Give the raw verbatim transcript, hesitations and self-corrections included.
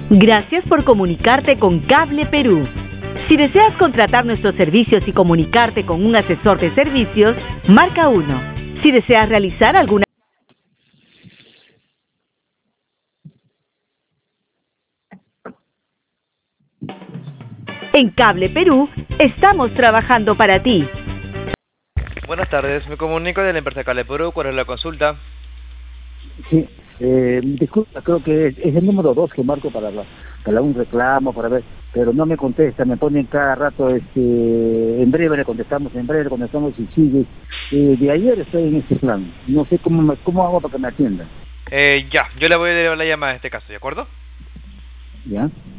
Gracias por comunicarte con Cable Perú. Si deseas contratar nuestros servicios y comunicarte con un asesor de servicios, marca uno. Si deseas realizar alguna En Cable Perú, estamos trabajando para ti. Buenas tardes, me comunico de la empresa Cable Perú. ¿Cuál es la consulta? Sí, eh, disculpa, creo que es, es el número dos que marco para, la, para un reclamo, para ver, pero no me contesta, me ponen cada rato, este, en breve le contestamos, en breve le contestamos y sigue. Eh, de ayer estoy en este plan, no sé cómo, me, cómo hago para que me atiendan. Eh, ya, yo le voy a dar la llamada en este caso, ¿de acuerdo? ¿Ya?